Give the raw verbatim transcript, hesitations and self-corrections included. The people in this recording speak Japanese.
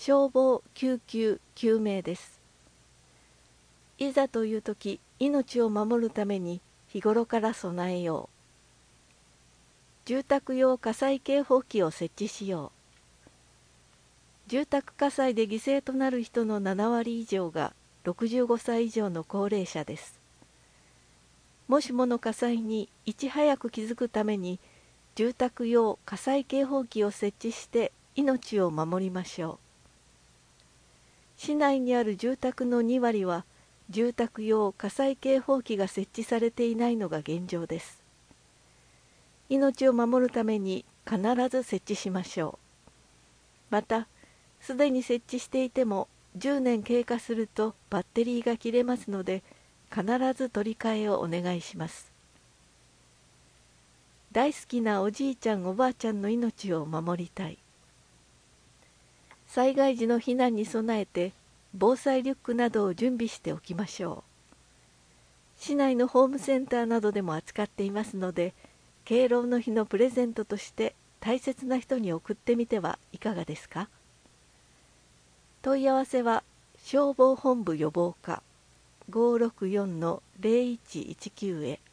消防救急救命です。いざという時、命を守るために日頃から備えよう。住宅用火災警報器を設置しよう。住宅火災で犠牲となる人のななわり以上がろくじゅうごさい以上の高齢者です。もしもの火災にいち早く気づくために、住宅用火災警報器を設置して命を守りましょう。市内にある住宅のにわりは、住宅用火災警報器が設置されていないのが現状です。命を守るために必ず設置しましょう。また、すでに設置していてもじゅうねん経過するとバッテリーが切れますので、必ず取り替えをお願いします。大好きなおじいちゃんおばあちゃんの命を守りたい。災害時の避難に備えて防災リュックなどを準備しておきましょう。市内のホームセンターなどでも扱っていますので、敬老の日のプレゼントとして大切な人に送ってみてはいかがですか。問い合わせは消防本部予防課 ごーろくよんのぜろいちいちきゅう へ。